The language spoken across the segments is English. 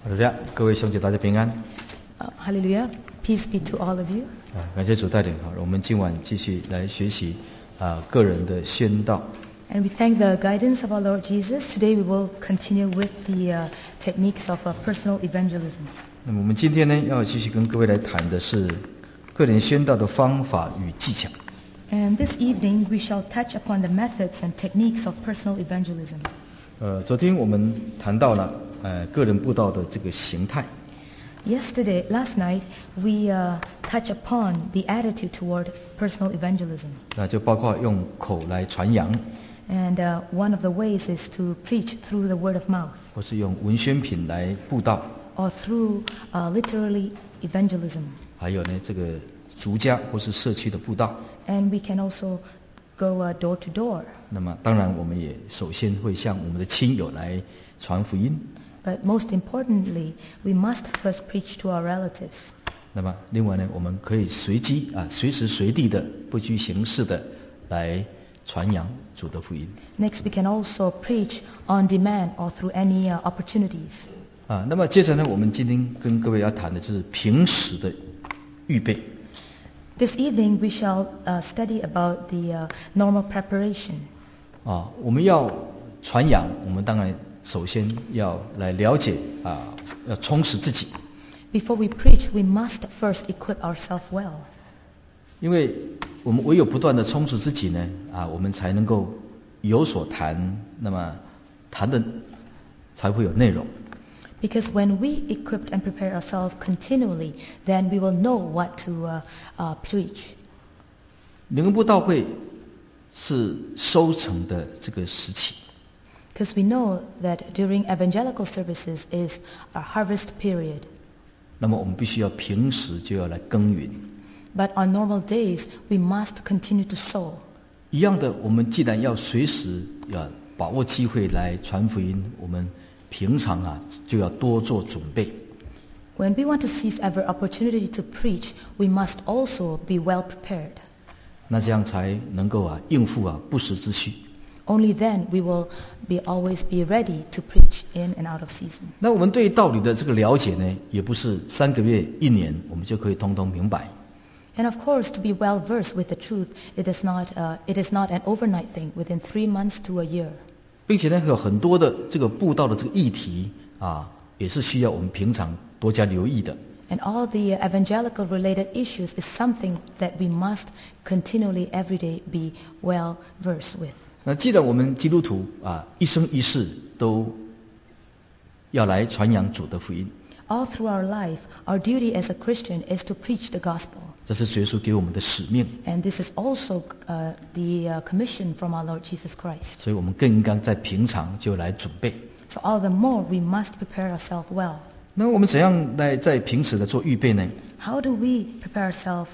哈利路亚，各位兄姐大家平安。 Hallelujah. Peace be to all of you. 感谢主带领，好，我们今晚继续来学习个人的宣道。 And we thank the guidance of our Lord Jesus. Today we will continue with the techniques of personal evangelism. 那么我们今天呢，要继续跟各位来谈的是个人宣道的方法与技巧。 And this evening we shall touch upon the methods and techniques of personal evangelism. 昨天我们谈到了个人布道的这个形态。 Last night, we touch upon the attitude toward personal evangelism. 那就包括用口来传扬。 And one of the ways is to preach through the word of mouth. 或是用文宣品来布道。 Or through literary evangelism. 还有呢，这个族家或是社区的布道。 And we can also go door to door. 那么当然，我们也首先会向我们的亲友来传福音。 But most importantly, we must first preach to our relatives. 那么另外呢，我们可以随时随地的不拘形式的来传扬主的福音。 Next, we can also preach on demand or through any opportunities. 那么接着呢，我们今天跟各位要谈的就是平时的预备。 This evening, we shall study about the normal preparation. 我们要传扬，我们当然首先要来了解要充实自己。 Before we preach, we must first equip ourselves well. 因为我们唯有不断的充实自己呢，我们才能够有所谈，那么谈的才会有内容。 Because when we equip and prepare ourselves continually, then we will know what to preach. 灵恩布道会是收成的这个时期。 Because we know that during evangelical services is a harvest period. 那么我们必须要平时就要来耕耘。 But on normal days, we must continue to sow. 一样的，我们既然要随时要把握机会来传福音，我们平常就要多做准备。 When we want to seize every opportunity to preach, we must also be well prepared. 那这样才能够应付不时之需。 Only then we will always be ready to preach in and out of season. 那我们对道理的这个了解呢，也不是3个月、1年我们就可以通通明白。 And of course, to be well versed with the truth, it is not an overnight thing within 3 months to a year. 并且呢，有很多的这个布道的这个议题也是需要我们平常多加留意的。 And all the evangelical related issues is something that we must continually every day be well versed with. 那既然我们基督徒一生一世都要来传扬主的福音。 All through our life, our duty as a Christian is to preach the gospel. 这是耶稣给我们的使命。 And this is also the commission from our Lord Jesus Christ. 所以我们更应该在平常就来准备。 So all the more we must prepare ourselves well. 那我们怎样来在平时来做预备呢？ How do we prepare ourselves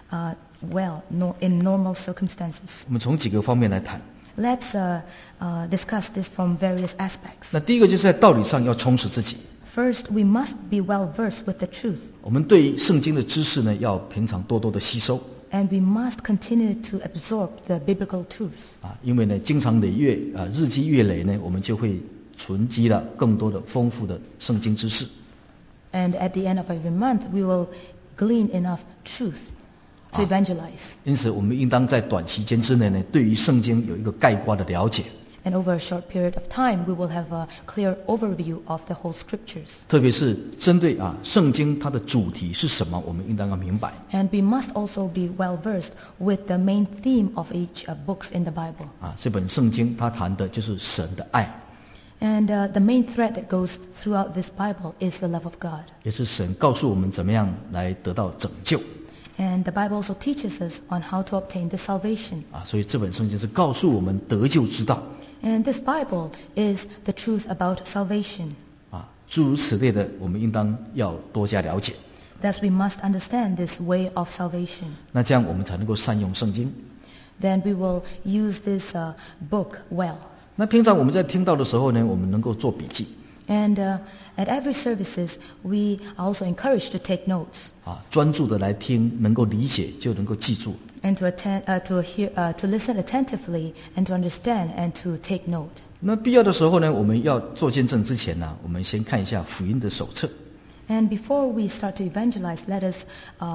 well in normal circumstances? 我们从几个方面来谈。 Let's discuss this from various aspects. 那第一个就是在道理上要充实自己。 First, we must be well versed with the truth. 我们对于圣经的知识呢，要平常多多的吸收。 And we must continue to absorb the biblical truth. 因为呢，经常累月日积月累呢，我们就会存积了更多的丰富的圣经知识。 And at the end of every month, we will glean enough truth to evangelize. 因此，我们应当在短期间之内呢，对于圣经有一个概括的了解。 And over a short period of time, we will have a clear overview of the whole scriptures. 特别是针对圣经它的主题是什么，我们应当要明白。 And we must also be well versed with the main theme of each books in the Bible. 这本圣经它谈的就是神的爱。 And the main thread that goes throughout this Bible is the love of God. 也是神告诉我们怎么样来得到拯救。 And the Bible also teaches us on how to obtain the salvation. 所以这本圣经是告诉我们得救之道。 And this Bible is the truth about salvation. 诸如此类的，我们应当要多加了解。 Thus, we must understand this way of salvation. 那这样我们才能够善用圣经。 Then we will use this book well. 那平常我们在听到的时候呢，我们能够做笔记。 And at every services, we are also encouraged to take notes. 专注的来听，能够理解就能够记住。 and to listen attentively and to understand and to take note. 那必要的时候呢，我们要做见证之前呢，我们先看一下福音的手册。 And before we start to evangelize, let us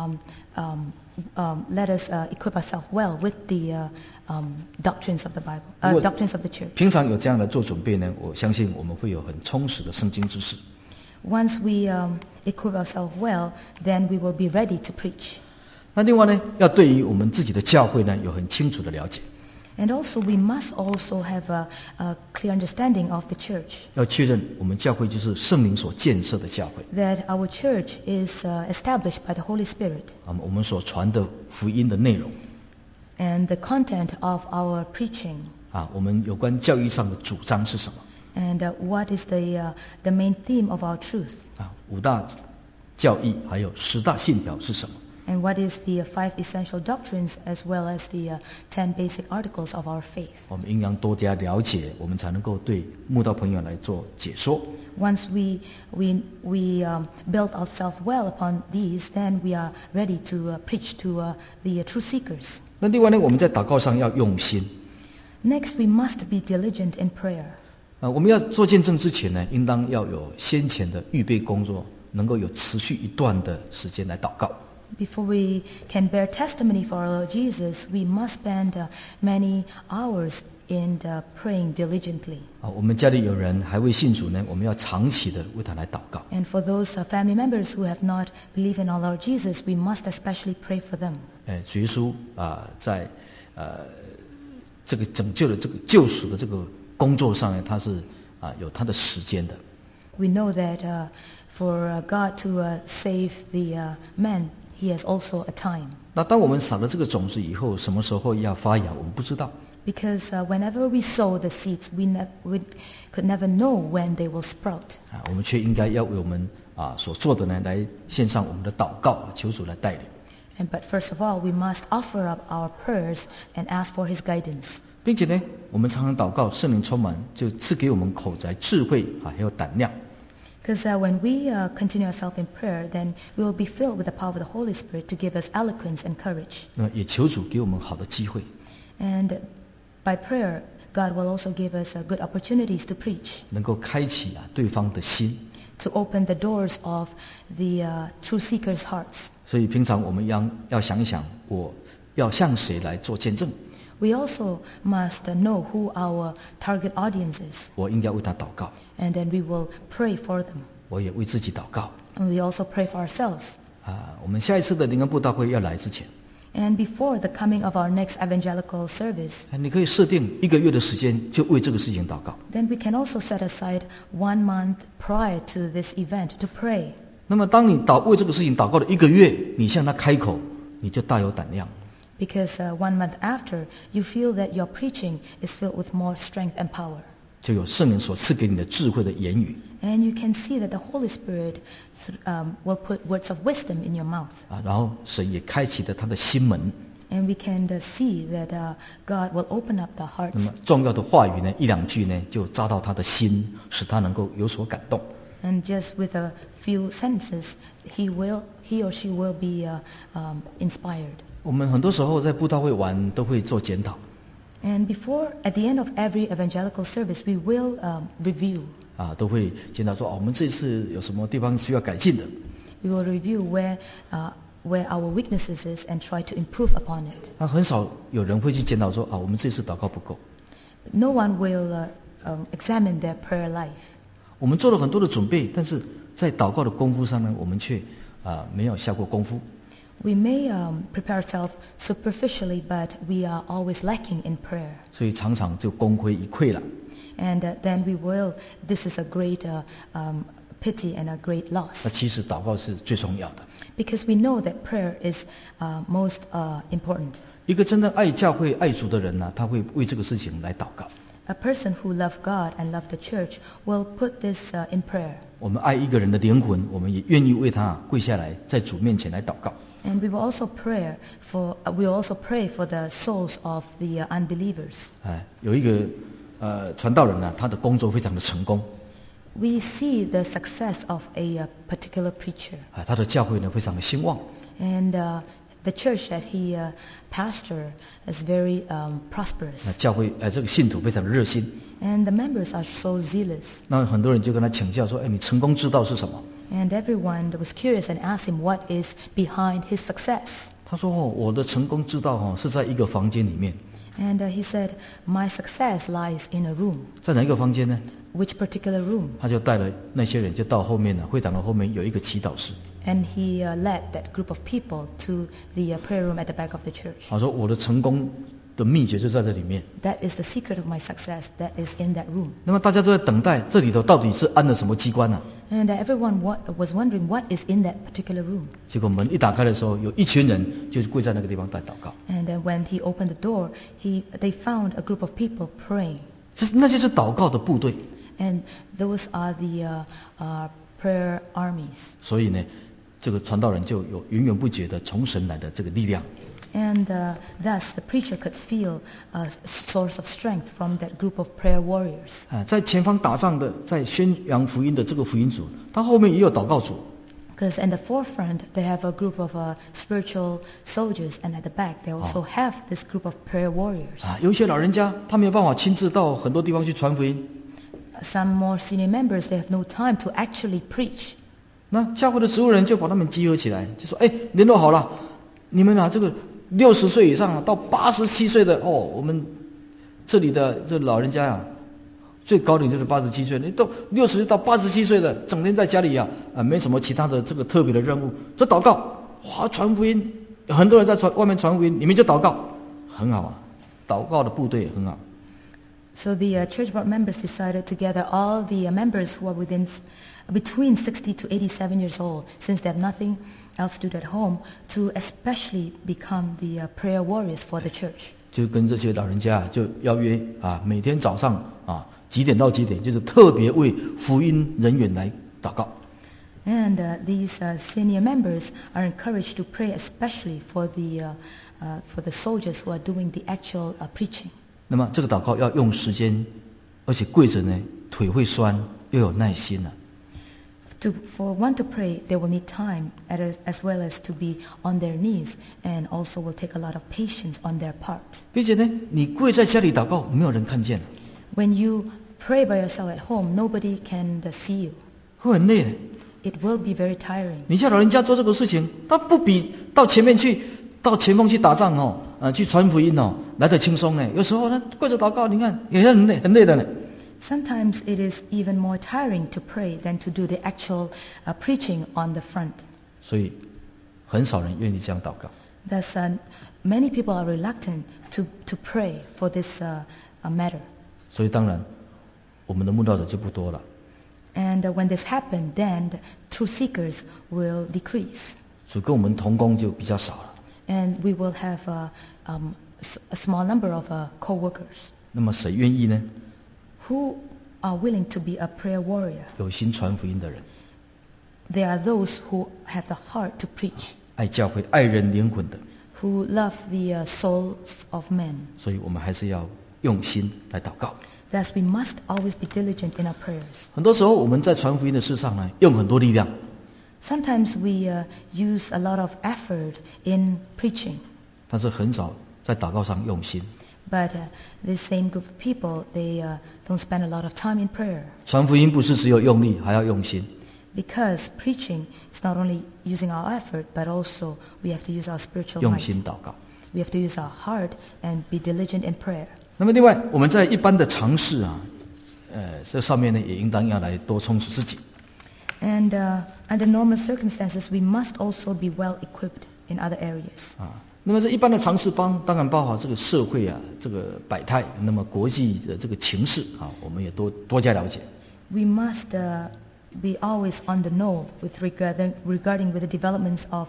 equip ourselves well with the doctrines of the Bible, doctrines of the church. 平常有这样的做准备呢，我相信我们会有很充实的圣经知识。 Once we equip ourselves well, then we will be ready to preach. 那另外呢，要对于我们自己的教会呢，有很清楚的了解。 And also, we must also have a clear understanding of the church. 要确认我们教会就是圣灵所建设的教会。 That our church is established by the Holy Spirit. 我们所传的福音的内容。 And the content of our preaching. 我们有关教义上的主张是什么？ And what is the main theme of our truth? 五大教义还有10大信条是什么？ And what is the 5 essential doctrines as well as the 10 basic articles of our faith? 我们应当多加了解，我们才能够对慕道朋友来做解说。 Once we build ourselves well upon these, then we are ready to preach to the truth seekers. 那另外呢，我们在祷告上要用心。 Next, we must be diligent in prayer. 我们要做见证之前呢，应当要有先前的预备工作，能够有持续一段的时间来祷告。 Before we can bear testimony for our Lord Jesus, we must spend many hours in praying diligently. 我们家里有人还未信主呢，我们要长期的为他来祷告。 And for those family members who have not believed in our Lord Jesus, we must especially pray for them. 主耶稣在这个拯救的这个救赎的这个工作上呢，他是有他的时间的。 We know that for God to save the man, He has also a time. 那当我们撒了这个种子以后，什么时候要发芽，我们不知道。 Because whenever we sow the seeds, we could never know when they will sprout. 我们却应该要为我们所做的呢，来献上我们的祷告，求主来带领。 But first of all, we must offer up our prayers and ask for His guidance. 并且呢，我们常常祷告，圣灵充满，就赐给我们口才、智慧还有胆量。 Because when we continue ourselves in prayer, then we will be filled with the power of the Holy Spirit to give us eloquence and courage. 那么也求主给我们好的机会。 And by prayer, God will also give us good opportunities to preach. 能够开启对方的心。 To open the doors of the truth seekers' hearts. 所以平常我们要想一想，我要向谁来做见证。 We also must know who our target audience is. 我应该为他祷告。 And then we will pray for them. 我也为自己祷告。 And we also pray for ourselves. 我们下一次的灵恩布道会要来之前。 And before the coming of our next evangelical service. 你可以设定1个月的时间，就为这个事情祷告。 Then we can also set aside 1 month prior to this event to pray. 那么当你为这个事情祷告了1个月，你向他开口，你就大有胆量。 Because 1 month after, you feel that your preaching is filled with more strength and power. 就有圣灵所赐给你的智慧的言语。 And you can see that the Holy Spirit will put words of wisdom in your mouth. 然后神也开启了他的心门。 And we can see that God will open up the hearts. 那么重要的话语呢，1、2句呢，就扎到他的心，使他能够有所感动。 And just with a few sentences, he or she will be inspired. 我们很多时候在布道会完都会做检讨。 And at the end of every evangelical service, we will review. 都会检讨说，我们这次有什么地方需要改进的。 We will review where our weaknesses is and try to improve upon it. 很少有人会去检讨说，我们这次祷告不够。 No one will examine their prayer life. 我们做了很多的准备，但是在祷告的功夫上呢，我们却没有下过功夫。 We may prepare ourselves superficially, but we are always lacking in prayer. 所以常常就功亏一篑了。 And then this is a great pity and a great loss. 那其实祷告是最重要的。 Because we know that prayer is most important. 一个真正爱教会、爱主的人呢，他会为这个事情来祷告。 A person who loves God and loves the church will put this in prayer. 我们爱一个人的灵魂，我们也愿意为他跪下来，在主面前来祷告。 And we will also pray for the souls of the unbelievers. 有一个传道人呢，他的工作非常的成功。 We see the success of a particular preacher. 他的教会呢非常的兴旺。 And the church that he pastored is very prosperous. 教会这个信徒非常的热心。 And the members are so zealous. 那很多人就跟他请教说：“你成功之道是什么？” And everyone was curious and asked him what is behind his success. 他说：“我的成功之道是在一个房间里面。” And he said, my success lies in a room. 在哪一个房间呢？ Which particular room? 他就带了那些人，就到后面会堂的后面有一个祈祷室。 And he led that group of people to the prayer room at the back of the church. 他说：“我的成功的秘诀就在这里面。” That is the secret of my success. That is in that room. 那么大家都在等待这里头到底是安了什么机关呢？ And everyone was wondering what is in that particular room. 结果门一打开的时候，有一群人就跪在那个地方在祷告。 And when he opened the door, they found a group of people praying. 那就是祷告的部队。 And those are the prayer armies. 所以呢，这个传道人就有源源不绝的从神来的这个力量。 And thus the preacher could feel a source of strength from that group of prayer warriors. 在前方打仗的，在宣扬福音的这个福音组，他后面也有祷告组。 Because in the forefront they have a group of spiritual soldiers, and at the back they also have this group of prayer warriors. 有一些老人家，他没有办法亲自到很多地方去传福音。 Some more senior members, they have no time to actually preach. 那教会的植物人就把他们集合起来，就说：“联络好了，你们这个60岁以上到87岁的我们这里的这老人家最高龄就是87岁，你都60岁到87岁的，整天在家里没什么其他的这个特别的任务，这祷告，传福音，很多人在外面传福音，你们就祷告，很好祷告的部队也很好。” So the church board members decided to gather all the members who are between 60 to 87 years old, since they have nothing else to do at home, to especially become the prayer warriors for the church. 就跟这些老人家就邀约每天早上几点到几点，就是特别为福音人员来祷告。 And these senior members are encouraged to pray especially for the soldiers who are doing the actual preaching. 那么这个祷告要用时间，而且跪着呢，腿会酸，又有耐心 For one to pray, they will need time as well as to be on their knees, and also will take a lot of patience on their part. 并且呢，你跪在家里祷告，没有人看见。 When you pray by yourself at home, nobody can see you. 会很累的。 It will be very tiring. 你叫老人家做这个事情，他不比到前面去，到前锋去打仗去传福音来得轻松呢。有时候呢，跪着祷告，你看也很累，很累的呢。 Sometimes it is even more tiring to pray than to do the actual preaching on the front. 所以很少人愿意这样祷告。 Thus, many people are reluctant to pray for this matter. 所以当然，我们的慕道者就不多了。 And when this happens, then the true seekers will decrease. 所以跟我们同工就比较少了。 And we will have a small number of co-workers. 那么谁愿意呢？ Who are willing to be a prayer warrior? 有心传福音的人， There are those who have the heart to preach, 爱教会、爱人灵魂的。 who love the souls of men. 所以我们还是要用心来祷告。 Thus, we must always be diligent in our prayers. 很多时候我们在传福音的事上呢，用很多力量， Sometimes we use a lot of effort in preaching, 但是很少在祷告上用心。 but this same group of people, they don't spend a lot of time in prayer. 传福音不是只有用力，还要用心。 Because preaching is not only using our effort, but also we have to use our spiritual 用 might. 心祷告。 We have to use our heart and be diligent in prayer. 那么另外，我们在一般的常识这上面呢，也应当要来多充实自己。 And under normal circumstances, we must also be well equipped in other areas. 那么这一般的常识当然包括这个社会这个百态，那么国际的这个情势我们也多加了解。 We must be always on the know with regarding with the developments of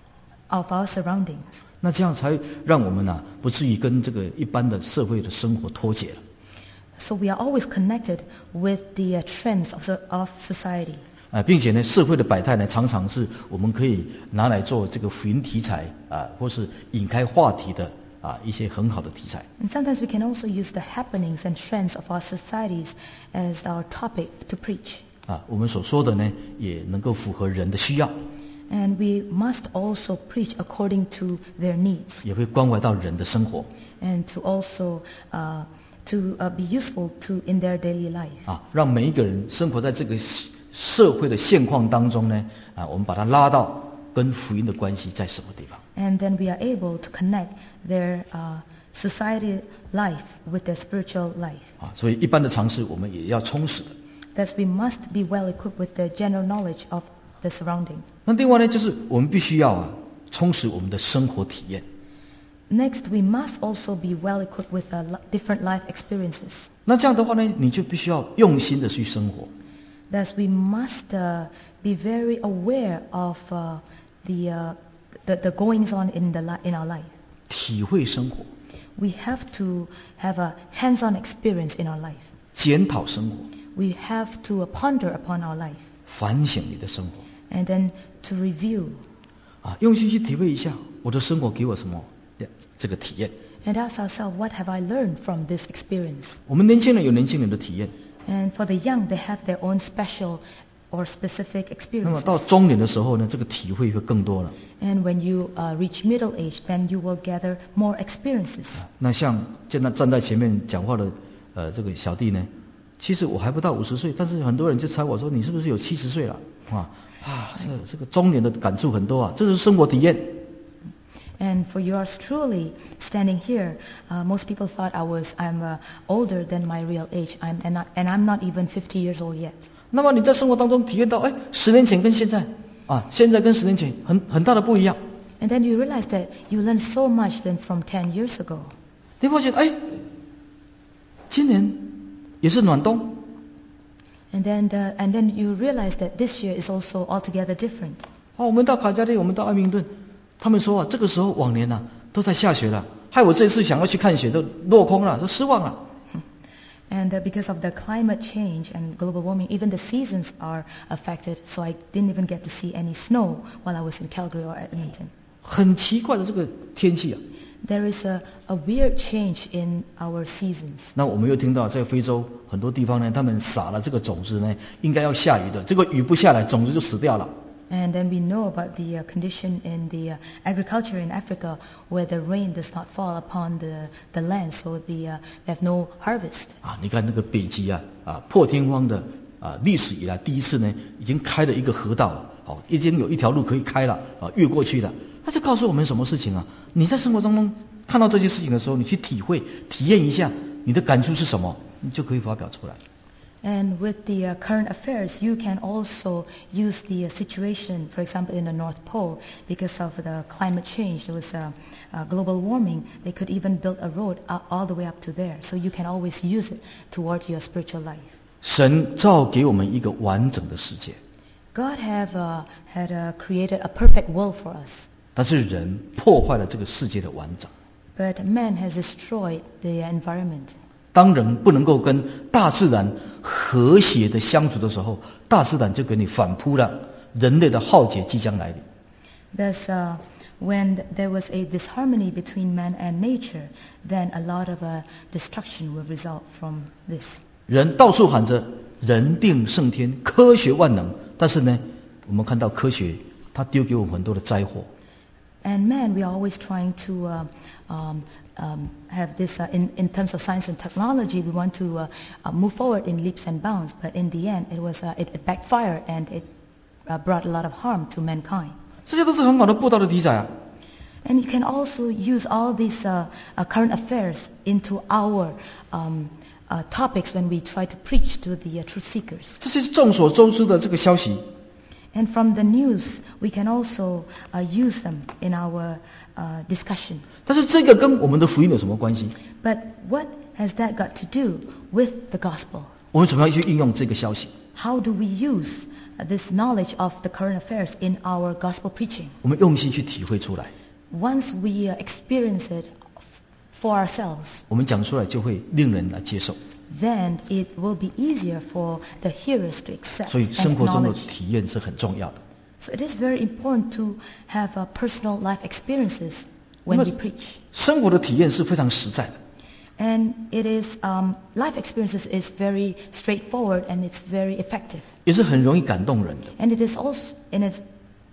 our surroundings. 那这样才让我们不至于跟这个一般的社会的生活脱节了。 So we are always connected with the trends of society. 并且呢，社会的百态呢，常常是我们可以拿来做这个福音题材或是引开话题的一些很好的题材。 And sometimes we can also use the happenings and trends of our societies as our topic to preach. 我们所说的呢，也能够符合人的需要。 And we must also preach according to their needs, 也会关怀到人的生活 and to also be useful to in their daily life. 啊，让每一个人生活在这个社会的现况当中呢，啊，我们把它拉到跟福音的关系在什么地方。 And then we are able to connect their society life with their spiritual life. 啊，所以一般的常识我们也要充实的。 Thus, we must be well equipped with the general knowledge of the surrounding. 那另外呢，就是我们必须要充实我们的生活体验。 Next, we must also be well equipped with different life experiences. 那这样的话呢，你就必须要用心的去生活。 Thus, we must be very aware of the goings on in our life. 体会生活， We have to have a hands-on experience in our life. 检讨生活， We have to ponder upon our life, 反省你的生活 and then to review 啊，用心去体会一下我的生活给我什么这个体验。 and ask ourselves, what have I learned from this experience? 我们年轻人有年轻人的体验， And for the young, they have their own special or specific 那么 experiences. 到中年的时候呢，这个体会会更多了。 And when you reach middle age, then you will gather more experiences. 那像现在站在前面讲话的这个小弟呢，其实我还不到50岁，但是很多人就猜我说你是不是有70岁了这个中年的感触很多啊，这是生活体验。 And for yours truly, standing here, most people thought I'm older than my real age, and I'm not even 50 years old yet. 那么你在生活当中体验到，10年前跟现在现在跟10年前很大的不一样。 And then you realize that you learned so much than from 10 years ago. 你发现今年也是暖冬， And then you realize that this year is also altogether different. 我们到卡加利，我们到爱明顿，他们说这个时候往年都在下雪了，害我这次想要去看雪都落空了，都失望了。 And because of the climate change and global warming, even the seasons are affected, so I didn't even get to see any snow while I was in Calgary or Edmonton. 很奇怪的这个天气啊。 There is a weird change in our seasons. 那我们又听到在非洲很多地方呢，他们撒了这个种子呢，应该要下雨的，这个雨不下来，种子就死掉了。 And then we know about the condition in the agriculture in Africa where the rain does not fall upon the land, so they have no harvest. 你看那个北极破天荒的历史以来第一次呢，已经开了一个河道了，已经有一条路可以开了越过去了。他就告诉我们什么事情啊？你在生活当中看到这些事情的时候，你去体会、体验一下，你的感触是什么，你就可以发表出来。 And with the current affairs, you can also use the situation, for example, in the North Pole, because of the climate change, there was global warming, they could even build a road all the way up to there. So you can always use it toward your spiritual life. 神造给我们一个完整的世界， God had created a perfect world for us, 但是人破坏了这个世界的完整。 but man has destroyed the environment. 当人不能够跟大自然和谐的相处的时候，大自然就给你反扑了，人类的浩劫即将来临。 Thus, when there was a disharmony between man and nature, then a lot of destruction will result from this. 人到处喊着人定胜天，科学万能，但是呢，我们看到科学它丢给我们很多的灾祸。 And man, we are always trying to have this in terms of science and technology. We want to move forward in leaps and bounds, but in the end, it backfired and it brought a lot of harm to mankind. 这些都是很好的布道的题材啊。 And you can also use all these current affairs into our topics when we try to preach to the truth seekers. 这些是众所周知的这个消息。 And from the news, we can also use them in our discussion. 但是这个跟我们的福音有什么关系？ But what has that got to do with the gospel? 我们怎么样去应用这个消息？ How do we use this knowledge of the current affairs in our gospel preaching? 我们用心去体会出来， Once we experience it for ourselves, 我们讲出来就会令人来接受。 then it will be easier for the hearers to accept 所以 and 生活中的 acknowledge. 体验是很重要的。 So it is very important to have personal life experiences when we preach. 生活的体验是非常实在的。 And it is life experiences is very straightforward and it's very effective. 也是很容易感动人的。 And it is also and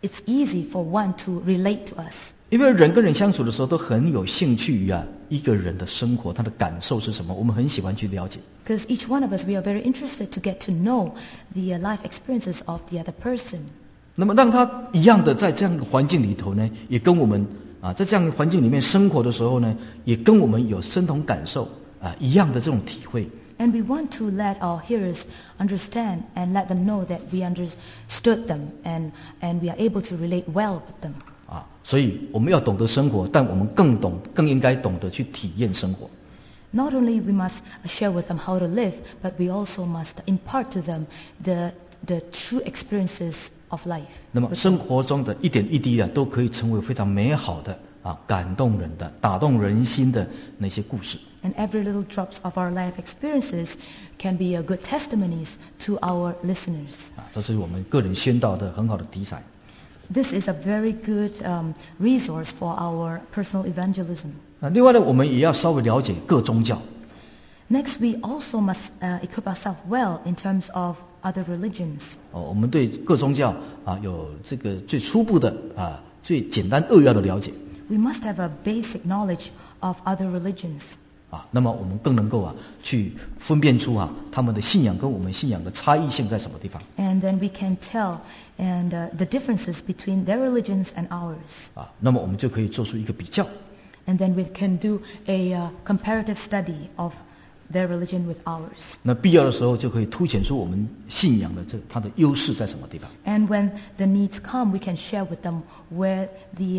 it's easy for one to relate to us. 因为人跟人相处的时候都很有兴趣于一个人的生活，他的感受是什么，我们很喜欢去了解。 Because each one of us, we are very interested to get to know the life experiences of the other person. 那么让他一样的在这样的环境里头呢，也跟我们在这样的环境里面生活的时候呢，也跟我们有相同感受一样的这种体会。 And we want to let our hearers understand and let them know that we understood them and we are able to relate well with them. 所以我们要懂得生活，但我们更应该懂得去体验生活。 Not only we must share with them how to live, but we also must impart to them the true experiences of life. 那么生活中的一点一滴都可以成为非常美好的感动人的、打动人心的那些故事。 And every little drops of our life experiences can be a good testimonies to our listeners. 这是我们个人宣道的很好的题材。 This is a very good resource for our personal evangelism. 另外呢，我们也要稍微了解各宗教。 Next, we also must equip ourselves well in terms of other religions. 我们对各宗教有这个最初步的最简单扼要的了解。 We must have a basic knowledge of other religions. 那么我们更能够去分辨出他们的信仰跟我们信仰的差异性在什么地方。 And then we can tell the differences between their religions and ours. 那么我们就可以做出一个比较。 And then we can do a comparative study of their religion with ours. 那必要的时候就可以凸显出我们信仰的它的优势在什么地方。 And when the needs come, we can share with them where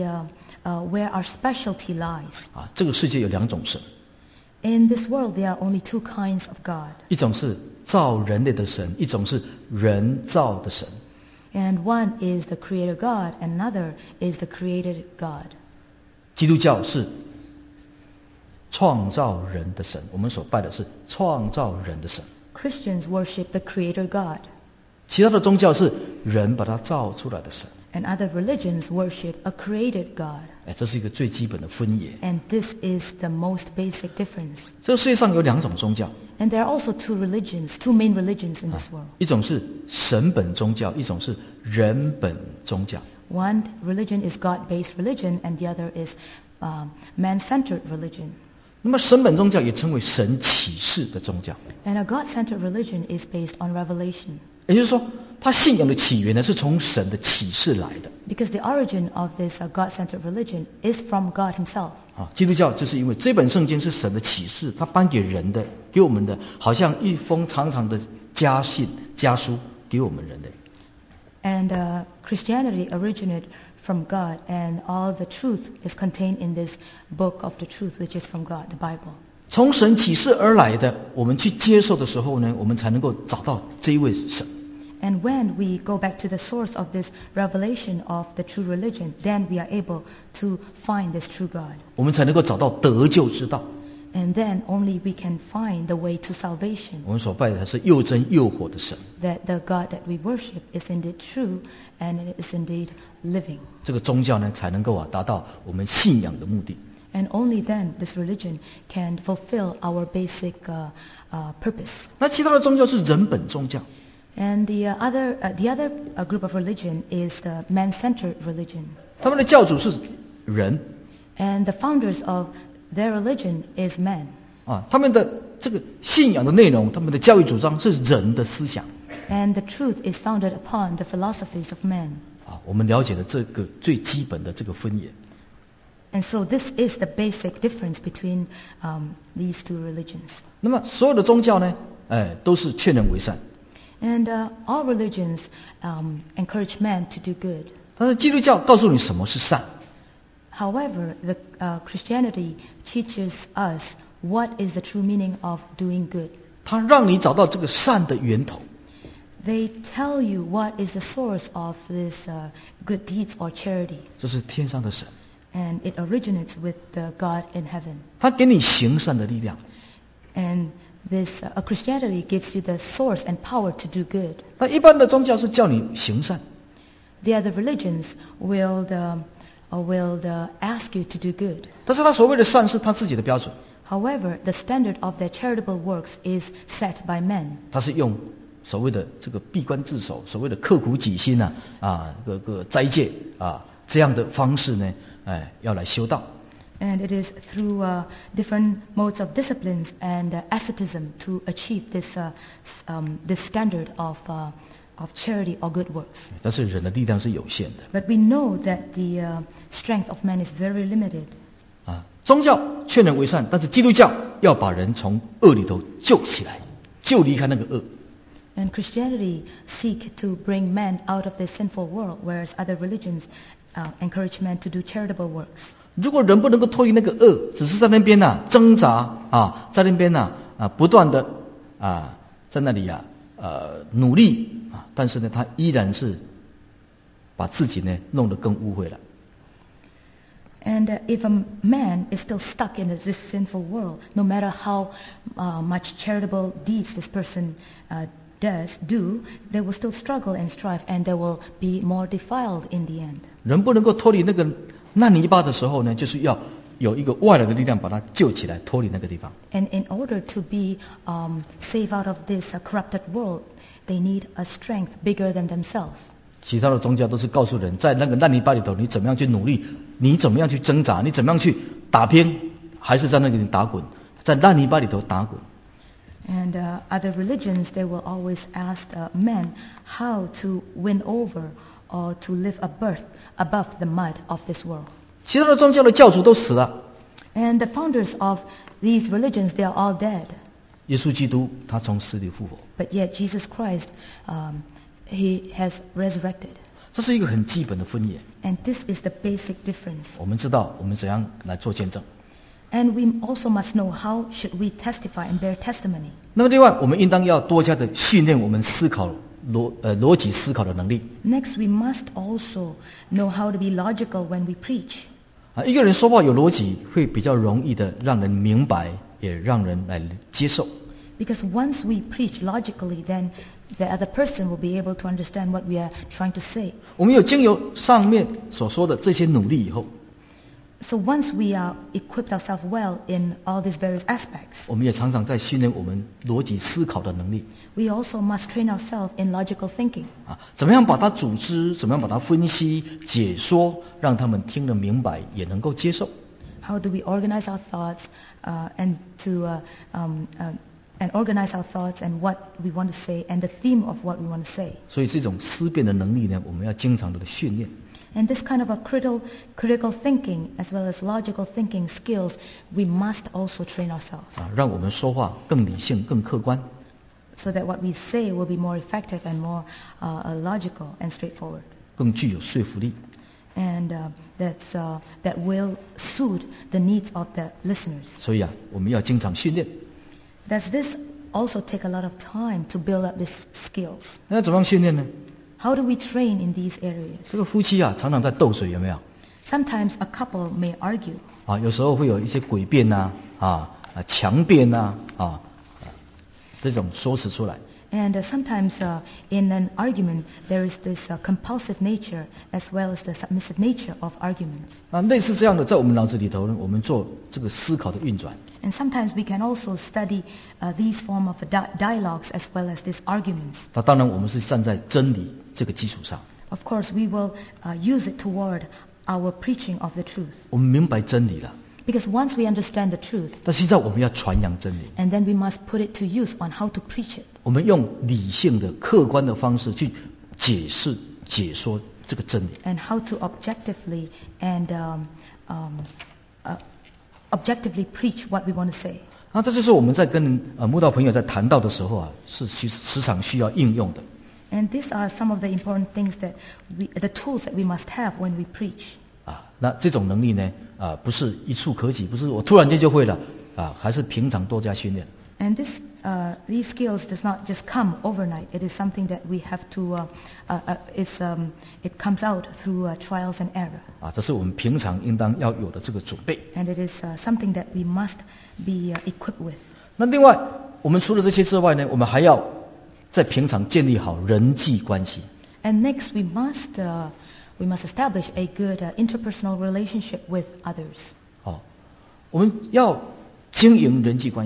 our specialty lies. 这个世界有两种神。 In this world, there are only two kinds of God. 一种是造人类的神，一种是人造的神。 And one is the creator God, and another is the created God. 基督教是创造人的神，我们所拜的是创造人的神。 Christians worship the creator God. 其他的宗教是人把它造出来的神。 And other religions worship a created God. 这是一个最基本的分野。 And this is the most basic difference. 这个世界上有两种宗教。 And there are also two main religions in this world. 一种是神本宗教，一种是人本宗教。 One religion is God-based religion, and the other is man-centered religion. 那么神本宗教也称为神启示的宗教。 And a God-centered religion is based on revelation. 也就是说，他信仰的起源呢，是从神的启示来的。 Because the origin of this God-centered religion is from God Himself. 基督教就是因为这本圣经是神的启示，他颁给人的，给我们的，好像一封长长的家信、家书给我们人类。 And Christianity originated from God, and all the truth is contained in this book of the truth, which is from God, the Bible. 从神启示而来的，我们去接受的时候呢，我们才能够找到这一位神。 And when we go back to the source of this revelation of the true religion, then we are able to find this true God. 我们才能够找到得救之道。 And then only we can find the way to salvation. 我们所拜的是又真又活的神。 That the God that we worship is indeed true, and it is indeed living. 这个宗教呢，才能够达到我们信仰的目的。 And only then this religion can fulfill our basic purpose. 那其他的宗教是人本宗教。 And the other group of religion is the man-centered religion. 他们的教主是人。 And the founders of their religion is man. 他们的这个信仰的内容，他们的教育主张是人的思想。 And the truth is founded upon the philosophies of man. 我们了解了这个最基本的这个分野。 And so this is the basic difference between these two religions. 那么所有的宗教呢，都是劝人为善。 And all religions encourage man to do good. 但是基督教告诉你什么是善。 However, the Christianity teaches us what is the true meaning of doing good. 它让你找到这个善的源头。 They tell you what is the source of this good deeds or charity. 这是天上的神。 And it originates with the God in heaven. 他给你行善的力量。 And this Christianity gives you the source and power to do good. 那一般的宗教是叫你行善。 The other religions will ask you to do good. 但是他所谓的善是他自己的标准。 However, the standard of their charitable works is set by men. 他是用所谓的这个闭关自守，所谓的刻苦己心个斋戒这样的方式呢，要来修道。 And it is through different modes of disciplines and asceticism to achieve this standard of charity or good works. 但是人的力量是有限的。 But we know that the strength of man is very limited. 宗教劝人为善，但是基督教要把人从恶里头救起来，救离开那个恶。 And Christianity seek to bring man out of this sinful world, whereas other religions encourage man to do charitable works. 如果人不能够脱离那个恶，只是在那边挣扎在那边不断的在那里努力但是呢，他依然是把自己呢弄得更污秽了。 And if a man is still stuck in this sinful world, no matter how much charitable deeds this person do, they will still struggle and strive, and they will be more defiled in the end. 人不能够脱离那个烂泥巴的时候呢，就是要有一个外来的力量把他救起来，脱离那个地方。 And in order to be saved out of this corrupted world, they need a strength bigger than themselves. 其他的宗教都是告诉人，在那个烂泥巴里头，你怎么样去努力，你怎么样去挣扎，你怎么样去打拼，还是在那里打滚，在烂泥巴里头打滚。 And other religions, they will always ask men how to win over or to live above the mud of this world. 其他的宗教的教主都死了。 And the founders of these religions, they are all dead. 耶稣基督他从死里复活， But yet Jesus Christ, he has resurrected. 这是一个很基本的分野。 And this is the basic difference. 我们知道我们怎样来做见证。 And we also must know how should we testify and bear testimony. 那么另外，我们应当要多加的训练我们思考逻辑思考的能力。 Next, we must also know how to be logical when we preach. 一个人说话有逻辑，会比较容易的让人明白，也让人来接受。 Because once we preach logically, then the other person will be able to understand what we are trying to say. 我们有经由上面所说的这些努力以后， So once we are equipped ourselves well in all these various aspects, 我们也常常在训练我们逻辑思考的能力。 we also must train ourselves in logical thinking. 怎么样把它组织，怎么样把它分析、解说，让他们听得明白，也能够接受。 How do we organize our thoughts and organize our thoughts and what we want to say and the theme of what we want to say. 所以这种思辨的能力呢，我们要经常的训练。 And this kind of a critical thinking as well as logical thinking skills, we must also train ourselves. 让我们说话更理性、更客观。 So that what we say will be more effective and more logical and straightforward. 更具有说服力。 And that will suit the needs of the listeners. 所以我们要经常训练。 Does this also take a lot of time to build up these skills? 那怎么样训练呢？ How do we train in these areas? 这个夫妻常常在斗嘴，有没有？ Sometimes a couple may argue. 有时候会有一些诡辩强辩这种说辞出来。 And sometimes in an argument there is this compulsive nature as well as the submissive nature of arguments. 类似这样的，在我们脑子里头呢，我们做这个思考的运转。 And sometimes we can also study these form of dialogues as well as these arguments. 那当然，我们是站在真理这个基础上。 Of course, we will use it toward our preaching of the truth. 我们明白真理了， Because once we understand the truth, 但现在我们要传扬真理。 and then we must put it to use on how to preach it. 我们用理性的、客观的方式去解释、解说这个真理。 And how to objectively and objectively preach what we want to say. 这就是我们在跟慕道朋友在谈道的时候是时常需要应用的。 And these are some of the important things that the tools that we must have when we preach. 那这种能力呢，不是一触可及，不是我突然间就会了，还是平常多加训练。 And these skills does not just come overnight. It is something that we have to. It comes out through trials and error. 这是我们平常应当要有的这个准备。 And it is something that we must be equipped with. 那另外，我们除了这些之外呢，我们还要在平常建立好人际关系。 And next, we must establish a good interpersonal relationship with others. 我们要经营人际关系。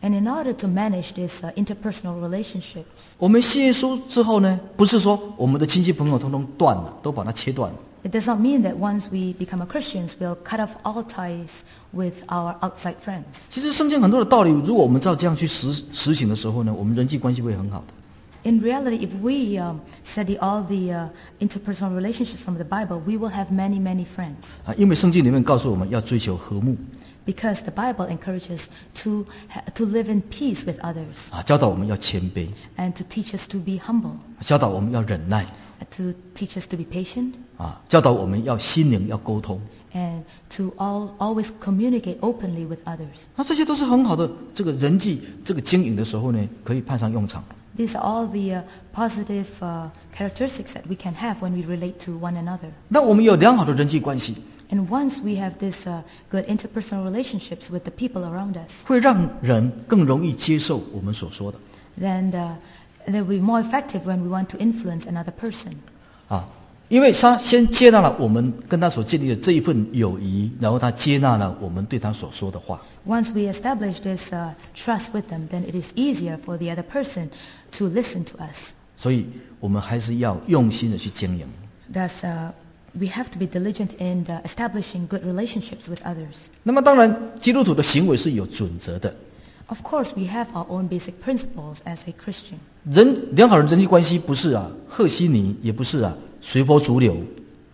And in order to manage this interpersonal relationships, 我们信耶稣之后呢，不是说我们的亲戚朋友通通断了，都把它切断了。 it does not mean that once we become a Christians, we'll cut off all ties with our outside friends. 其实圣经很多的道理，如果我们照这样去实行的时候呢，我们人际关系会很好的。 In reality, if we study all the interpersonal relationships from the Bible, we will have many, many friends. 因为圣经里面告诉我们要追求和睦， Because the Bible encourages to live in peace with others 教导我们要谦卑， and to teach us to be humble, 教导我们要忍耐， to teach us to be patient, 教导我们要心灵要沟通。 and to always communicate openly with others. 这些都是很好的这个人际这个经营的时候呢，可以派上用场。 These are all the positive characteristics that we can have when we relate to one another. 那我们有良好的人际关系， And once we have this good interpersonal relationships with the people around us, 会让人更容易接受我们所说的。 then they'll be more effective when we want to influence another person. 因为他先接纳了我们跟他所建立的这一份友谊，然后他接纳了我们对他所说的话。 Once we establish this trust with them, then it is easier for the other person to listen to us. 所以我们还是要用心的去经营。 Thus, we have to be diligent in establishing good relationships with others. 那么当然，基督徒的行为是有准则的。 Of course, we have our own basic principles as a Christian. 良好的人际关系不是和稀泥，也不是随波逐流。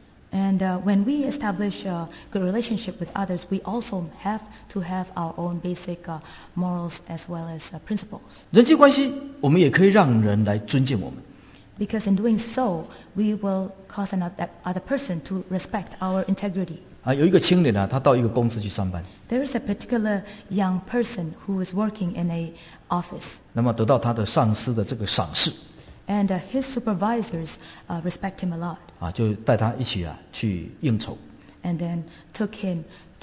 And when we establish a good relationship with others, we also have to have our own basic morals as well as principles. 人际关系，我们也可以让人来尊敬我们。 Because in doing so, we will cause that other person to respect our integrity. 有一个青年他到一个公司去上班， There is a particular young person who is working in a office, 那么得到他的上司的这个赏识， and his supervisors respect him a lot, 就带他一起去应酬。 and then took him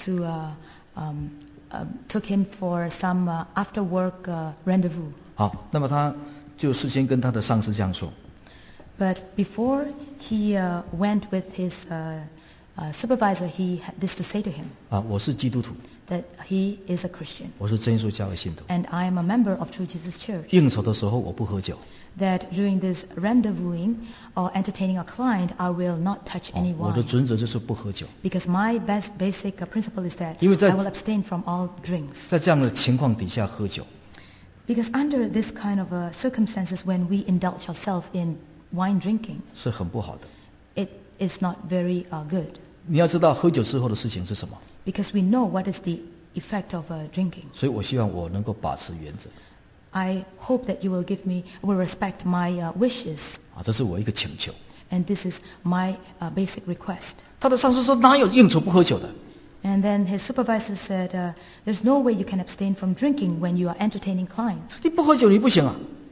for some after-work rendezvous. 那么他就事先跟他的上司这样说， But before he went with his supervisor, he had this to say to him, 我是基督徒， that he is a Christian, 我是真耶稣教会信徒。 and I am a member of True Jesus Church. 应酬的时候我不喝酒， That during this rendezvousing or entertaining a client, I will not touch any 我的 wine. 准则就是不喝酒。 Because my basic principle is that 因为在- I will abstain from all drinks. 在这样的情况底下喝酒， Because under this kind of circumstances, when we indulge ourselves in wine drinking, 是很不好的。 it is not very good. 你要知道喝酒之后的事情是什么， Because we know what is the effect of drinking. 所以我希望我能够把持原则。 I hope that you will respect my wishes, 这是我一个请求。 and this is my basic request. 他的上司说哪有应酬不喝酒的？ And then his supervisor said, there's no way you can abstain from drinking when you are entertaining clients. 你不喝酒你不行啊，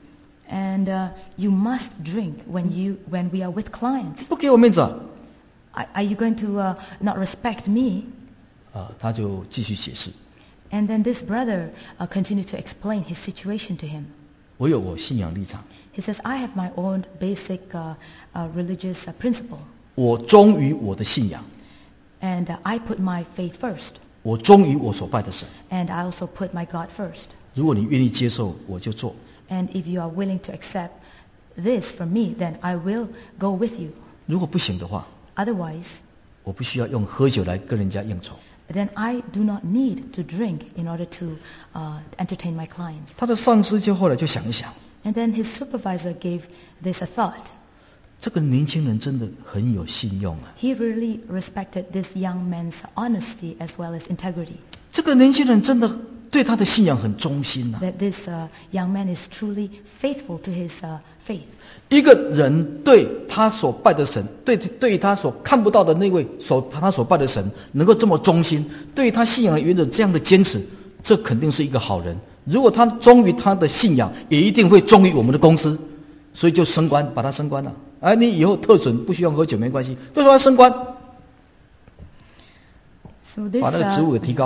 And you must drink when we are with clients. 不给我面子啊。 Are you going to not respect me? 他就继续解释， And then this brother continued to explain his situation to him. 我有我信仰立场， He says, I have my own basic religious principle. 我忠于我的信仰， And I put my faith first. 我忠于我所拜的神。 And I also put my God first. 如果你愿意接受，我就做； And if you are willing to accept this from me, then I will go with you. 如果不行的话， Otherwise, 我不需要用喝酒来跟人家应酬。 then I do not need to drink in order to entertain my clients. 他的上司就后来就想一想， And then his supervisor gave this a thought. 这个年轻人真的很有信用啊！ He really respected this young man's honesty as well as integrity. 这个年轻人真的对他的信仰很忠心呐、 That this young man is truly faithful to his faith. 一个人对他所拜的神，对他所看不到的那位他所拜的神，能够这么忠心，对他信仰的原则这样的坚持，这肯定是一个好人。如果他忠于他的信仰，也一定会忠于我们的公司，所以就升官，把他升官了。你以后特准不需要喝酒没关系，就说他升官， So this 把那个职务给提高了。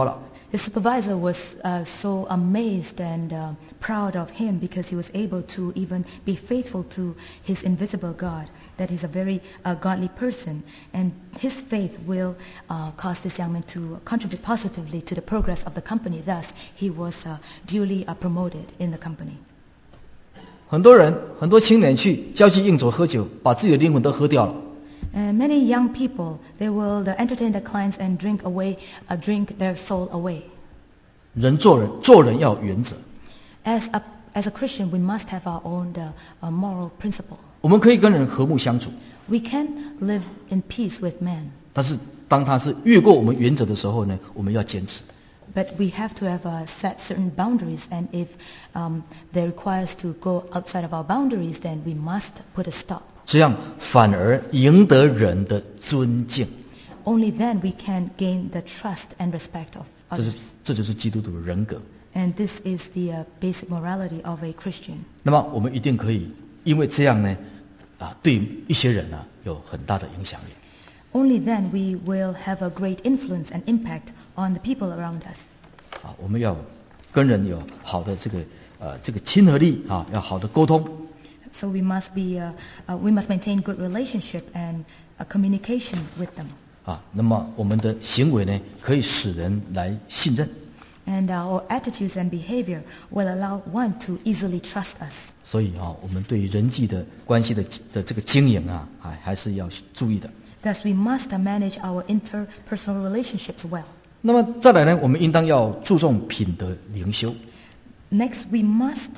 His supervisor was so amazed and proud of him because he was able to even be faithful to his invisible God, that he's a very godly person, and his faith will cause this young man to contribute positively to the progress of the company. Thus, he was duly promoted in the company. 很多青年去交际应酬喝酒，把自己的灵魂都喝掉了。 And many young people, they will entertain their clients and drink their soul away. 人做人要有原则。 As a Christian, we must have our own moral principle. 我们可以跟人和睦相处， We can live in peace with men, 但是当他是越过我们原则的时候呢，我们要坚持。 but we have to have set certain boundaries. And if they require us to go outside of our boundaries, then we must put a stop. 这样反而赢得人的尊敬。 Only then we can gain the trust and respect of 这就是基督徒的人格。 And this is the basic morality of a Christian. 那么我们一定可以因为这样呢，对一些人呢有很大的影响力。 Only then we will have a great influence and impact on the people around us. 我们要跟人有好的这个亲和力要好的沟通。 So we must maintain good relationship and communication with them. 那么我们的行为呢，可以使人来信任。 And our attitudes and behavior will allow one to easily trust us. 所以我们对人际的关系的这个经营还是要注意的。 Thus, we must manage our interpersonal relationships well. 那么再来呢，我们应当要注重品德灵修。 Next, we must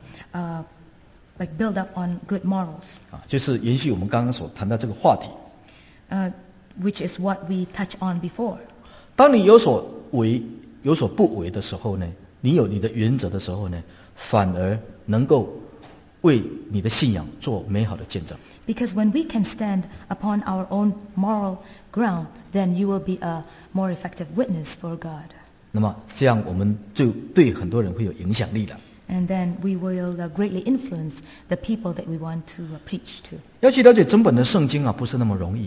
build up on good morals, 就是延续我们刚刚所谈到这个话题。 which is what we touched on before. 当你有所为有所不为的时候呢，你有你的原则的时候呢，反而能够为你的信仰做美好的见证。 Because when we can stand upon our own moral ground, then you will be a more effective witness for God. 那么这样我们就对很多人会有影响力的。 And then we will greatly influence the people that we want to preach to. 要去了解整本的圣经不是那么容易。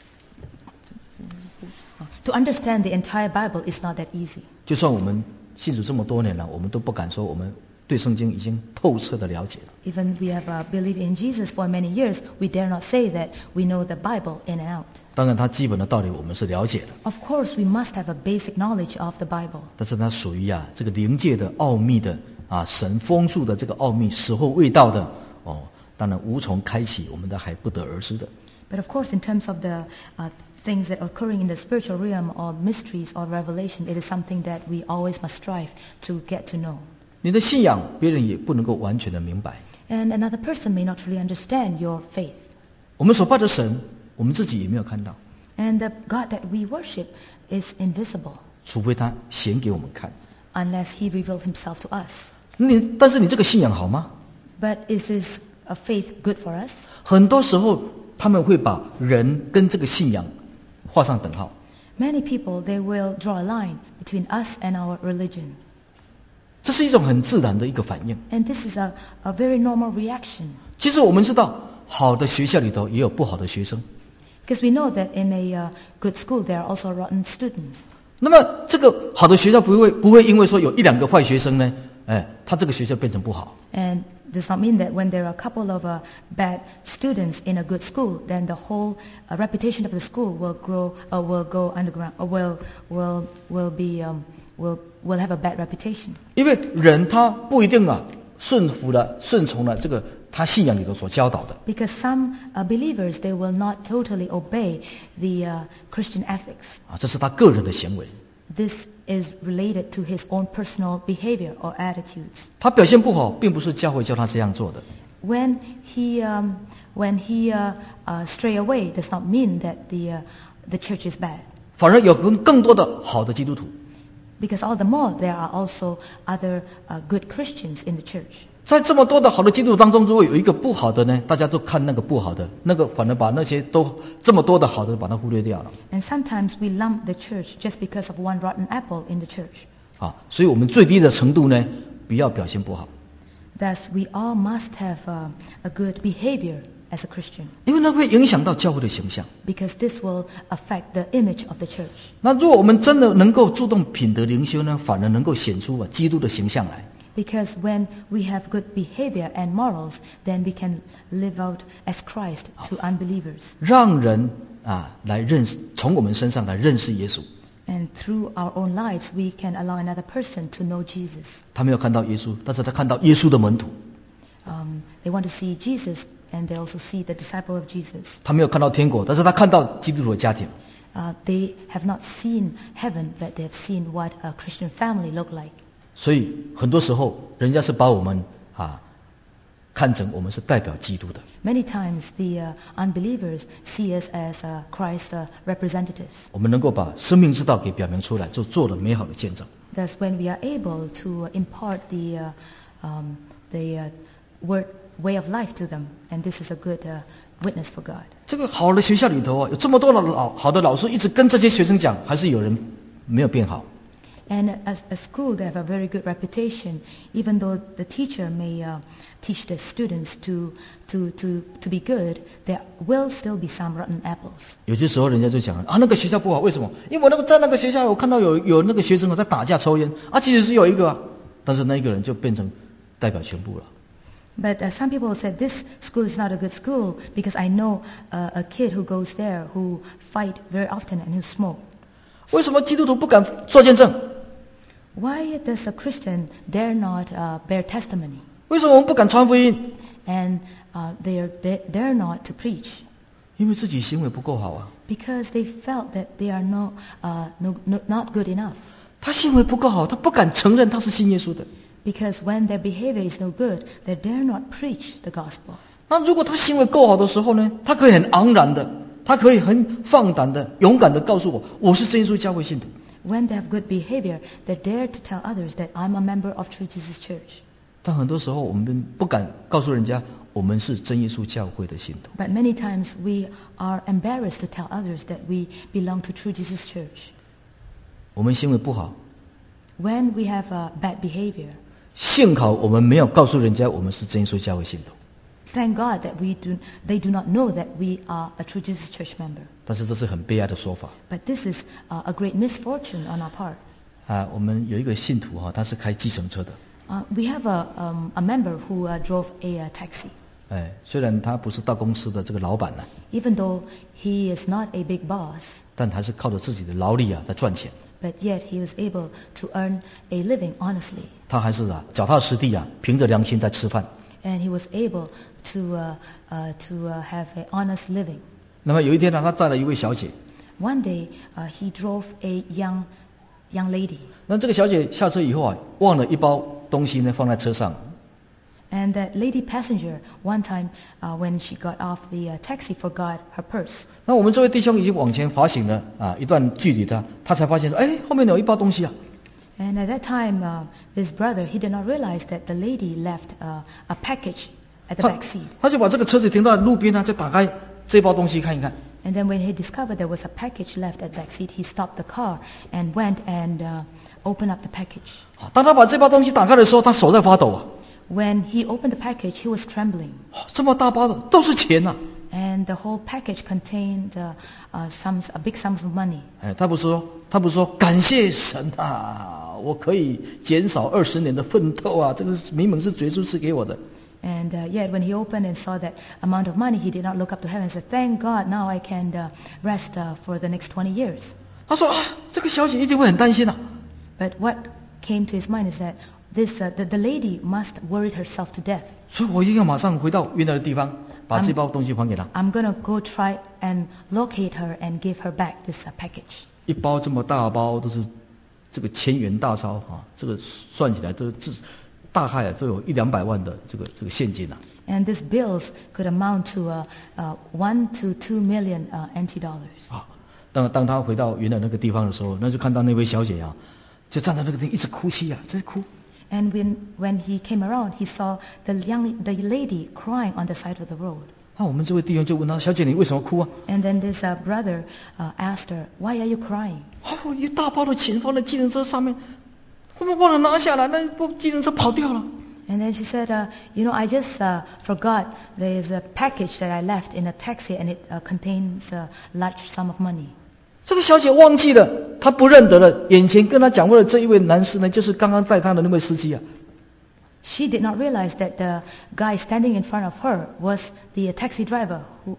To understand the entire Bible is not that easy. 就算我们信主这么多年了，我们都不敢说我们对圣经已经透彻的了解了。 Even we have believed in Jesus for many years, we dare not say that we know the Bible in and out. 当然，它基本的道理我们是了解的， Of course, we must have a basic knowledge of the Bible. 但是它属于这个灵界的奥秘的神丰富的这个奥秘，时候未到的当然无从开启，我们的还不得而知的。 But of course, in terms of the things that are occurring in the spiritual realm or mysteries or revelation, it is something that we always must strive to get to know. 你的信仰，别人也不能够完全的明白。 And another person may not really understand your faith. 我们所拜的神，我们自己也没有看到， And the God that we worship is invisible 除非他显给我们看。 unless he revealed himself to us. 但是你这个信仰好吗？ But is this faith good for us? 很多时候他们会把人跟这个信仰画上等号。 Many people, they will draw a line between us and our religion. 这是一种很自然的一个反应。 And this is a very normal reaction. 其实我们知道，好的学校里头也有不好的学生。 Because we know that in a good school, there are also rotten students. 那么这个好的学校不会因为说有一两个坏学生呢，他这个学校变成不好。 And does not mean that when there are a couple of bad students in a good school, then the whole reputation of the school will go underground, or will have a bad reputation. 因为人他不一定顺从了这个他信仰里头所教导的。 Because some believers, they will not totally obey the Christian ethics. 这是他个人的行为。 This is related to his own personal behavior or attitudes. 他表现不好，并不是教会叫他这样做的。 When he stray away, does not mean that the church is bad. 反而有更多的好的基督徒。 Because all the more, there are also other good Christians in the church. 在这么多的好的基督徒当中，如果有一个不好的呢，大家都看那个不好的，那个反而把那些都这么多的好的把它忽略掉了。 And sometimes we lump the church just because of one rotten apple in the church. 所以我们最低的程度呢，不要表现不好。 Thus, we all must have a good behavior. as a Christian, 因为那会影响到教会的形象。 because this will affect the image of the church. 那如果我们真的能够注重品德灵修呢，反而能够显出基督的形象来。 Because when we have good behavior and morals, then we can live out as Christ to unbelievers. 让人来认识，从我们身上来认识耶稣。 And through our own lives, we can allow another person to know Jesus. 他没有看到耶稣，但是他看到耶稣的门徒。 They want to see Jesus, and they also see the disciple of Jesus. 他没有看到天国，但是他看到基督徒的家庭。 They have not seen heaven, but they have seen what a Christian family look like. 所以很多时候，人家是把我们看成我们是代表基督的。 Many times, the unbelievers see us as Christ's representatives. 我们能够把生命之道给表明出来，就做了美好的见证。 That's when we are able to impart the word way of life to them, and this is a good witness for God. 这个好的学校里头有这么多的好的老师，一直跟这些学生讲，还是有人没有变好。 And as a school, they have a very good reputation, even though the teacher may teach the students to be good, there will still be some rotten apples. 有些时候人家就讲那个学校不好，为什么？因为我在那个学校，我看到有那个学生在打架抽烟其实是有一个但是那一个人就变成代表全部了。 But some people said this school is not a good school because I know a kid who goes there who fight very often and who smoke. 为什么基督徒不敢做见证？ Why does a Christian dare not bear testimony? 为什么我们不敢传福音？ And they dare not to preach? 因为自己行为不够好啊。 Because they felt that they are not good enough. 他行为不够好，他不敢承认他是信耶稣的。 Because when their behavior is no good, they dare not preach the gospel. 那如果他行为够好的时候呢？他可以很昂然的，他可以很放胆的、勇敢的告诉我是真耶稣教会信徒。 When they have good behavior, they dare to tell others that I'm a member of True Jesus Church. 但很多时候我们不敢告诉人家，我们是真耶稣教会的信徒。 But many times we are embarrassed to tell others that we belong to True Jesus Church. 我们行为不好， When we have bad behavior, 幸好我们没有告诉人家我们是真耶稣教会信徒。 thank God that they do not know that we are a True Jesus Church member. 但是这是很悲哀的说法。 But this is a great misfortune on our part. 我们有一个信徒他是开计程车的。 We have a member who drove a taxi. 虽然他不是大公司的这个老板呢， Even though he is not a big boss, 但还是靠着自己的劳力在赚钱。 but yet he was able to earn a living honestly. 他还是脚踏实地凭着良心在吃饭。 And he was able to have an honest living. 那么有一天他载了一位小姐。 One day, he drove a young lady. 那这个小姐下车以后忘了一包东西呢放在车上。 And that lady passenger, one time when she got off the taxi, forgot her purse. 那我们这位弟兄已经往前滑行了一段距离他才发现说，后面有一包东西啊。 And at that time, this brother, he did not realize that the lady left a package at the back seat. 他就把这个车子停到路边就打开这包东西看一看。 And then when he discovered there was a package left at the back seat, he stopped the car and went and opened up the package. 当他把这包东西打开的时候，他手在发抖啊。 When he opened the package, he was trembling. 这么大包的都是钱呐。 And the whole package contained big sums of money. 他不是说感谢神我可以减少20年的奋斗这个明明是耶稣赐给我的。 And yet when he opened and saw that amount of money, he did not look up to heaven and said, thank God, now I can rest for the next 20 years. 他说这个小姐一定会很担心 But what came to his mind is that the lady must worry herself to death. 所以我一定要马上回到原来的地方，把这包东西还给她。 I'm going to go try and locate her and give her back this package. 一包这么大包都是这个千元大钞这个算起来都大概都有100-200万的这个现金 And these bills could amount to 1 to 2 million NT dollars. 当他回到原来那个地方的时候，那就看到那位小姐就站在那个地方一直哭泣在哭。 And when he came around, he saw the lady crying on the side of the road. 我们这位弟兄就问他：“小姐，你为什么哭啊？” And then this brother asked her, "Why are you crying?" 我一大包的钱放在计程车上面，后面忘了拿下来，那部计程车跑掉了。 And then she said, I just forgot there is a package that I left in a taxi and it contains a large sum of money. 这个小姐忘记了，她不认得了，眼前跟她讲话的这一位男士呢，就是刚刚带她的那位司机啊。 She did not realize that the guy standing in front of her was the taxi driver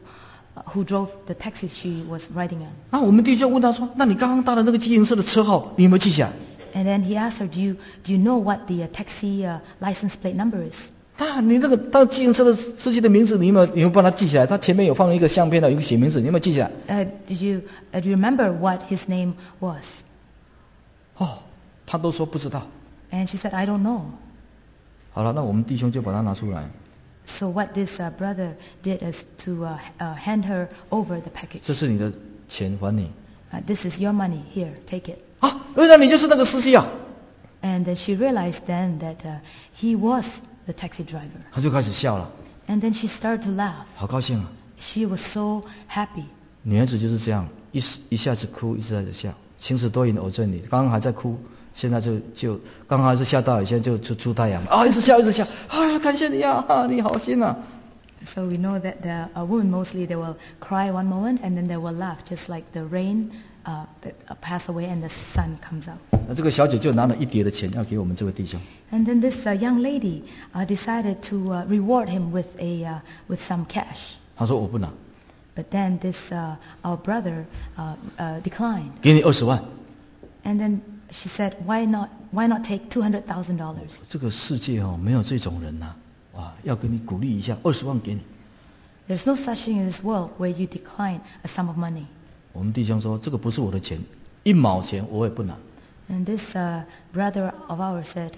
who drove the taxi she was riding on. 那我们弟兄问她说：“那你刚刚搭的那个计程车的车号，你有没有记下来？” And then he asked her, do you know what the taxi license plate number is? 你那个计程车的司机的名字，你有没有帮他记起来？他前面有放一个相片的，有个写名字，你有没有记起来？ Do you remember what his name was? 他都说不知道。 And she said, I don't know. 好了，那我们弟兄就把它拿出来。 So what this brother did is to hand her over the package. 这是你的钱，还你。 This is your money. Here, take it. 原来你就是那个司机啊！ And she realized then that he was the taxi driver. 他就开始笑了。 And then she started to laugh. 好高兴啊！ She was so happy. 女孩子就是这样，一下子哭，一下子笑，晴时多云偶阵雨。刚刚还在哭，现在就刚刚还是下大雨，现在就出太阳啊！一直笑，一直笑。感谢你啊！你好心啊！ So we know that the women mostly they will cry one moment and then they will laugh, just like the rain that pass away and the sun comes out. 那这个小姐就拿了一叠的钱要给我们这位弟兄。 And then this young lady decided to reward him with some cash. 她说我不拿， But then this our brother declined. 给你20万。 And then she said, why not take $200,000? 这个世界没有这种人呐，要给你鼓励一下，20万给你。 There's no such thing in this world where you decline a sum of money. 我们弟兄说，这个不是我的钱，1毛钱我也不拿。 And this brother of ours said,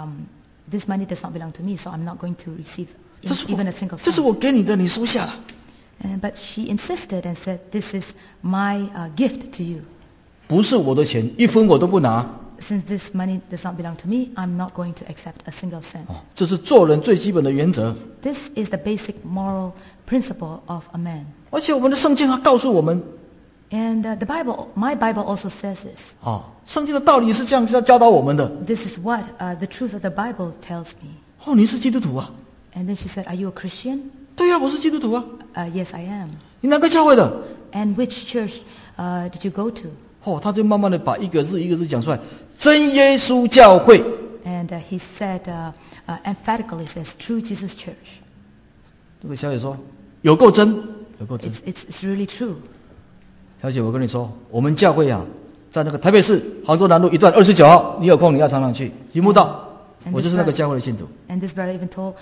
this money does not belong to me, so I'm not going to receive even a single 这是 cent. 我给你的，你收下了。 But she insisted and said, this is my gift to you. 不是我的钱，1分我都不拿。 Since this money does not belong to me, I'm not going to accept a single cent. 这是做人最基本的原则。 This is the basic moral principle of a man. 而且我们的圣经还告诉我们， And my Bible also says this. 圣经的道理是这样教导我们的。 This is what the truth of the Bible tells me. 你是基督徒啊？ And then she said, are you a Christian? 对呀，我是基督徒啊。 Yes, I am. 你哪个教会的？ And which church did you go to? 他就慢慢的把一个字一个字讲出来，真耶稣教会。 And he said, emphatically says, True Jesus Church. 这个小姐说，有够真，有够真。 It's really true. 小姐，我跟你说，我们教会啊，在那个台北市杭州南路1段29号，你有空你要常常去，题目到，我就是那个教会的信徒。 And this brother even told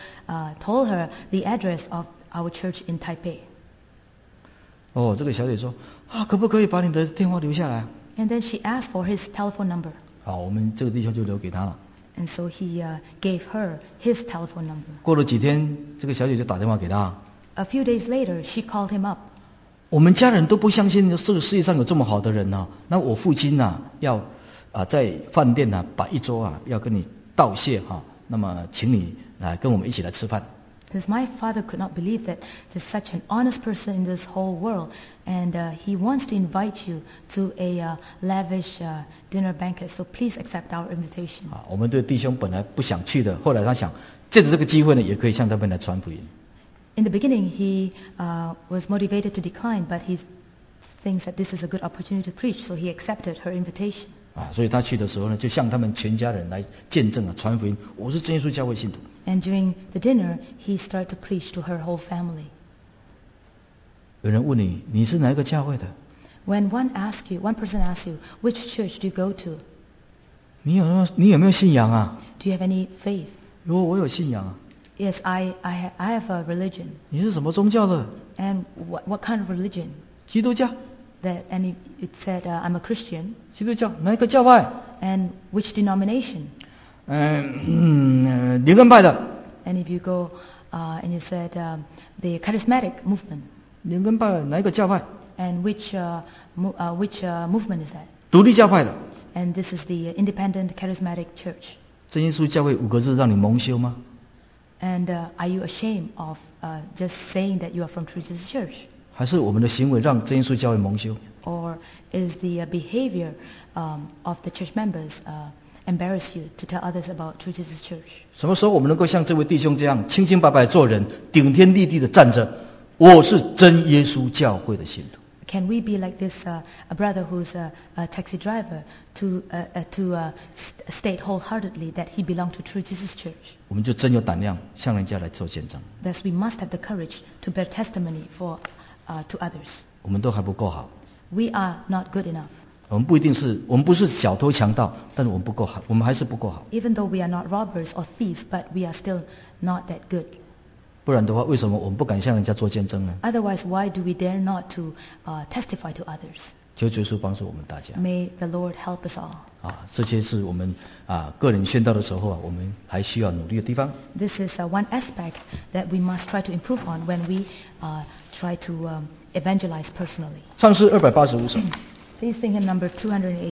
her the address of our church in Taipei. 这个小姐说，可不可以把你的电话留下来？ And then she asked for his telephone number. 好，我们这个弟兄就留给他了。 And so he gave her his telephone number. 过了几天，这个小姐就打电话给他。 A few days later, she called him up. 我们家人都不相信这个世界上有这么好的人呢。那我父亲呢，要在饭店呢摆一桌要跟你道谢那么请你来跟我们一起来吃饭。 Because my father could not believe that there's such an honest person in this whole world, and he wants to invite you to a lavish dinner banquet. So please accept our invitation. 我们对弟兄本来不想去的，后来他想借着这个机会呢，也可以向他们来传福音。 In the beginning, he was motivated to decline, but he thinks that this is a good opportunity to preach, so he accepted her invitation. 所以他去的时候呢，就向他们全家人来见证传福音。我是真耶稣教会信徒。 And during the dinner, he started to preach to her whole family. 有人问你，你是哪一个教会的？ When one person asks you, which church do you go to? 你有没有信仰啊？ Do you have any faith? 我有信仰啊。 Yes, I have a religion. 你是什么宗教的？ And what kind of religion? 基督教。 And it said, I'm a Christian. 基督教哪一个教派？ And which denomination? 灵恩派的。 And if you go and you said the charismatic movement. 灵恩派哪一个教派？ And which movement is that? 独立教派的。 And this is the independent charismatic church. 真耶稣教会5个字让你蒙羞吗？ And are you ashamed of just saying that you are from True Jesus Church? 还是我们的行为让真耶稣教会蒙羞？ Or is the behavior of the church members embarrass you to tell others about True Jesus Church? 什么时候我们能够像这位弟兄这样清清白白做人，顶天立地的站着，我是真耶稣教会的信徒。 Can we be like this a brother who's a taxi driver to state wholeheartedly that he belonged to True Jesus Church? 我们就真有胆量向人家来做见证。 Thus, we must have the courage to bear testimony to others. 我们都还不够好， We are not good enough. 我们不是小偷强盗，但是我们不够好，我们还是不够好。 Even though we are not robbers or thieves, but we are still not that good. 不然的话，为什么我们不敢向人家做见证呢？ Otherwise, why do we dare not to testify to others? 求主耶稣帮助我们大家。 May the Lord help us all. 这些是我们个人宣道的时候我们还需要努力的地方。 This is one aspect that we must try to improve on when we try to evangelize personally. 唱诗285首。 Please sing hymn number 285.